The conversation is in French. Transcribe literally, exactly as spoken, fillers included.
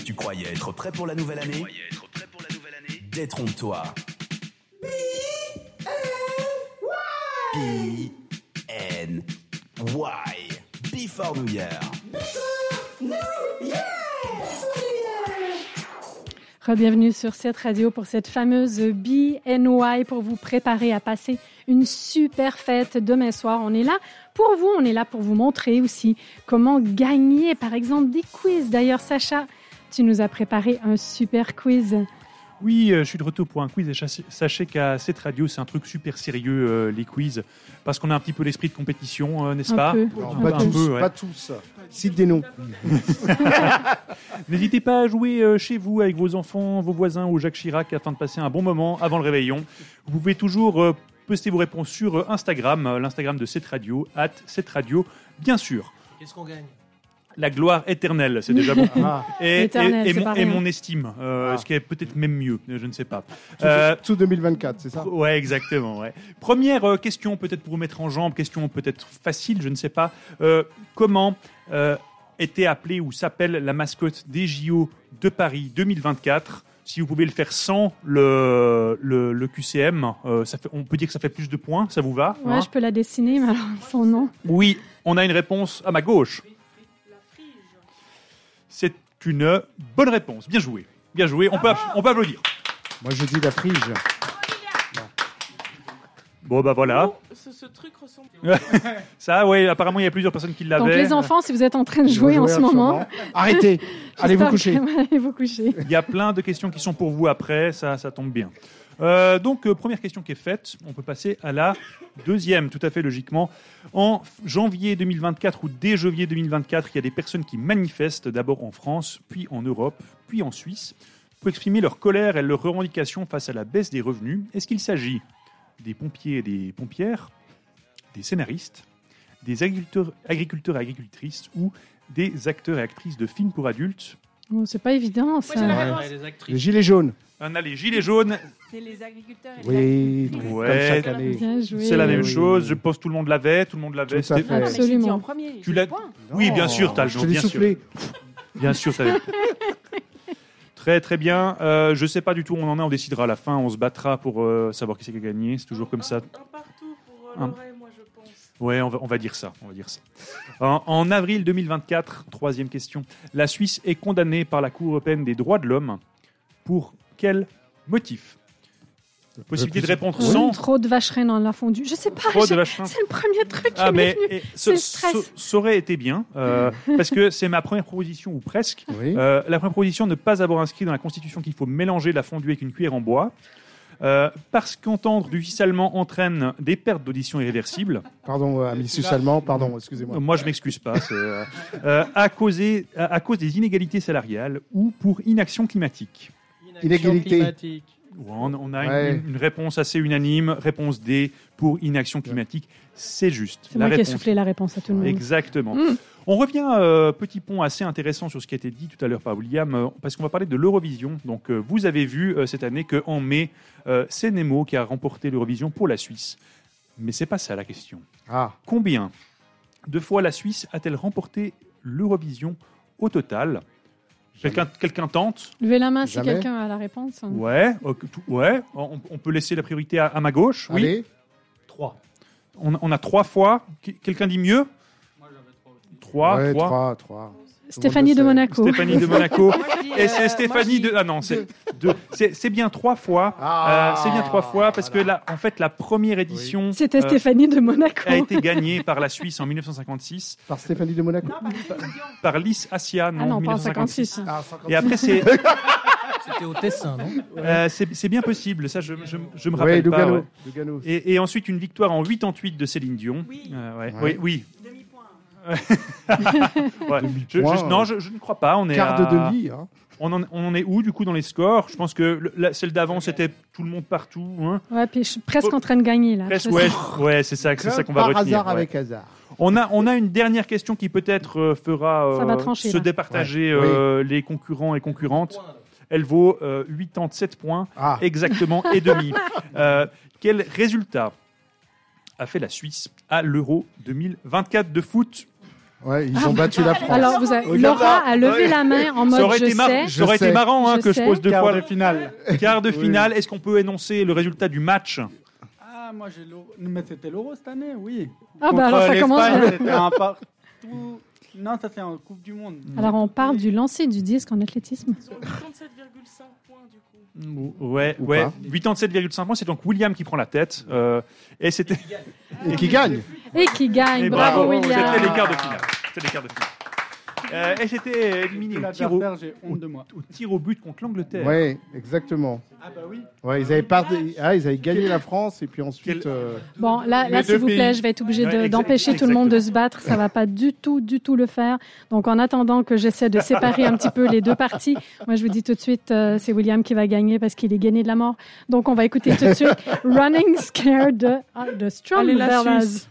Tu croyais être prêt pour la nouvelle année ? Détrompe-toi. B N Y. Before New Year. Bienvenue sur cette radio pour cette fameuse B N Y pour vous préparer à passer une super fête demain soir. On est là pour vous, on est là pour vous montrer aussi comment gagner par exemple des quiz. D'ailleurs Sacha, tu nous as préparé un super quiz. Oui, euh, je suis de retour pour un quiz et sachez qu'à cette radio, c'est un truc super sérieux, euh, les quiz, parce qu'on a un petit peu l'esprit de compétition, euh, n'est-ce un pas peu. Non, un pas, peu, tous, ouais. pas tous. Cite des noms. N'hésitez pas à jouer euh, chez vous avec vos enfants, vos voisins ou Jacques Chirac afin de passer un bon moment avant le réveillon. Vous pouvez toujours euh, poster vos réponses sur euh, Instagram, euh, l'Instagram de cette radio, at cette radio, bien sûr. Qu'est-ce qu'on gagne ? La gloire éternelle, c'est déjà beaucoup. Ah. Et, Éternel, et, et, c'est mon, pas et rien. mon estime, euh, Ah. ce qui est peut-être même mieux, je ne sais pas. Tout, Euh, tout deux mille vingt-quatre, c'est ça? Ouais, exactement. Ouais. Première euh, question, peut-être pour vous mettre en jambe, question peut-être facile, je ne sais pas. Euh, comment euh, était appelée ou s'appelle la mascotte des J O de Paris deux mille vingt-quatre? Si vous pouvez le faire sans le, le, le Q C M, euh, ça fait, on peut dire que ça fait plus de points, ça vous va? Ouais, hein je peux la dessiner, mais alors son nom. Oui, on a une réponse à ma gauche. C'est une bonne réponse. Bien joué. Bien joué. On peut, app- on peut applaudir. Moi, je dis la frige. Bon, bah voilà. Oh, ce, ce truc ressemble. Ça, ouais, apparemment, il y a plusieurs personnes qui l'avaient. Donc les enfants, si vous êtes en train de Ils jouer vont en ce moment, Arrêtez. Allez vous j'espère coucher. que- Allez vous coucher. Il y a plein de questions qui sont pour vous après, ça, ça tombe bien. Euh, donc, euh, première question qui est faite, on peut passer à la deuxième, tout à fait logiquement. En janvier deux mille vingt-quatre ou dès janvier deux mille vingt-quatre, il y a des personnes qui manifestent d'abord en France, puis en Europe, puis en Suisse, pour exprimer leur colère et leur revendication face à la baisse des revenus. Est-ce qu'il s'agit des pompiers et des pompières, des scénaristes, des agriculteurs, agriculteurs et agricultrices ou des acteurs et actrices de films pour adultes? Oh, c'est pas évident Moi, j'ai la ça. réponse. Ouais. Les Les actrices. gilets jaunes. On a les gilets jaunes, C'est les agriculteurs et les Oui, agricultrices. comme Ouais. chaque année. Bien joué. c'est la même oui. chose. Je pense que tout le monde l'avait, tout le monde l'avait. Tout à C'était- fait. Ah, mais j'ai dit Absolument. en premier. Tu j'ai l'as- le point. Oui, bien Non, sûr, t'as le Je nom, te l'ai bien sûr. soufflé. Bien sûr, ça l'est. Très très bien. Euh, je sais pas du tout où on en est, on décidera à la fin, on se battra pour euh, savoir qui c'est qui a gagné. C'est toujours comme ça. Un, un partout pour euh, Un. l'oreille, moi, je pense. Ouais, on va, on va dire ça. On va dire ça. En, en avril deux mille vingt-quatre, troisième question. La Suisse est condamnée par la Cour européenne des droits de l'homme pour quel motif? Possibilité de répondre Oui, sans. trop de vacherin dans la fondue. Je sais pas. Trop de j'ai- vacherin. C'est le premier truc qui Ah, m'est mais venu. et, C'est le ça, stress. ça- ça aurait été bien, euh, parce que c'est ma première proposition, ou presque. Oui. Euh, la première proposition, ne pas avoir inscrit dans la Constitution qu'il faut mélanger la fondue avec une cuillère en bois, euh, parce qu'entendre du suisse allemand entraîne des pertes d'audition irréversibles. Pardon, euh, ami suisse allemand, pardon, excusez-moi. Euh, Moi, je m'excuse pas. C'est, euh, euh, à, causer- à, à cause des inégalités salariales ou pour inaction climatique. Inaction Inégalité. climatique. On, on a une- Ouais. une, une réponse assez unanime. Réponse D pour inaction climatique. C'est juste. C'est La moi qui ai réponse soufflé la réponse à tout le monde. Exactement. Mm. On revient, euh, petit pont assez intéressant sur ce qui a été dit tout à l'heure par William, euh, parce qu'on va parler de l'Eurovision. Donc, euh, vous avez vu euh, cette année qu'en mai, euh, c'est Nemo qui a remporté l'Eurovision pour la Suisse. Mais c'est pas ça la question. Ah, Combien de fois la Suisse a-t-elle remporté l'Eurovision au total? Quelqu'un quelqu'un tente? Levez la main si Jamais. quelqu'un a la réponse. Ouais, ok, tout- ouais. On, on peut laisser la priorité à, à ma gauche. Oui. allez. trois. On, on a trois fois. Qu- Quelqu'un dit mieux? Moi, j'avais trois aussi. Trois. Ouais, trois. trois, trois. Stéphanie de Tout le monde le Monaco. Stéphanie de Monaco. Moi, je dis, Et euh, c'est moi, Stéphanie je dis de. Ah non, c'est deux. C'est c'est bien trois fois. Ah, Euh, c'est bien trois fois parce que là, en fait, la première édition C'était euh, Stéphanie de Monaco. a été gagnée par la Suisse en mille neuf cent cinquante-six Par Stéphanie de Monaco. Non, par décision. par Lys Assia, non, Ah non, pas en mille neuf cent cinquante-six. cinquante-six. Ah, cinquante. Et après, c'est C'était au Tessin, non? euh, c'est c'est bien possible. Ça, je, je, je me Oui, rappelle pas. Lugano. ouais. Lugano. Et, et ensuite, une victoire en huit-huit de Céline Dion. Oui. Euh, ouais. Ouais. Oui, Demi-point. oui. Ouais. Je- je- Demi-point, non, euh, je, je ne crois pas. On est Quart à- de demi. Hein. On en, on en est où, du coup, dans les scores? Je pense que le- la- celle d'avant, c'était tout le monde partout. Hein. Ouais, puis je suis presque en train de gagner là. Presque, Je ouais, sais. ouais, c'est ça, c'est ça qu'on va Par retenir. hasard ouais. avec hasard. On a, on a une dernière question qui peut-être euh, fera euh, Ça va trancher, se là. départager Ouais. euh, les concurrents et concurrentes. Elle vaut euh, quatre-vingt-sept points, Ah, exactement, et demi. Euh, quel résultat a fait la Suisse à l'Euro deux mille vingt-quatre de foot? Ouais, ils ont battu la France. Alors, vous avez- Regarde Laura là. a levé Ouais. la main en Ça mode aurait je été, mar- sais. ça aurait Je été sais. marrant hein, Je que je sais. pose deux Quart fois de le finale. quart de Oui. finale. Est-ce qu'on peut énoncer le résultat du match? Ah, moi j'ai l'euro. Mais c'était l'euro cette année, oui. Ah, Contre bah alors ça commence. l'Espagne, c'était un partout. Non, ça c'est en Coupe du Monde. Alors, on parle du lancer du disque en athlétisme. Ils ont trente-sept virgule cinq points du coup. Ouais, Ou ouais. pas. quatre-vingt-dix-sept virgule cinq points. C'est donc William qui prend la tête. Euh, et c'était. Et qui gagne. Et qui gagne. Et Bravo, C'était William. les quarts de finale. C'était les quarts de finale. Euh, et c'était éliminé au tir au, L'adversaire, j'ai honte de moi. au tir au but contre l'Angleterre. Ouais, exactement. Ah bah oui. Ouais, ils avaient, pas... ah, ils avaient gagné la France et puis ensuite. Quel- euh, Bon, là, là Les s'il deux vous plaît, pays. je vais être obligée Ouais, de- exact- d'empêcher tout le monde de exactement. se battre. Ça va pas du tout, du tout le faire. Donc, en attendant que j'essaie de séparer un petit peu les deux parties, moi, je vous dis tout de suite, euh, c'est William qui va gagner parce qu'il est gagné de la mort. Donc, on va écouter tout de suite Running Scared de, ah, de Strong Allez, la Bellas. Suisse.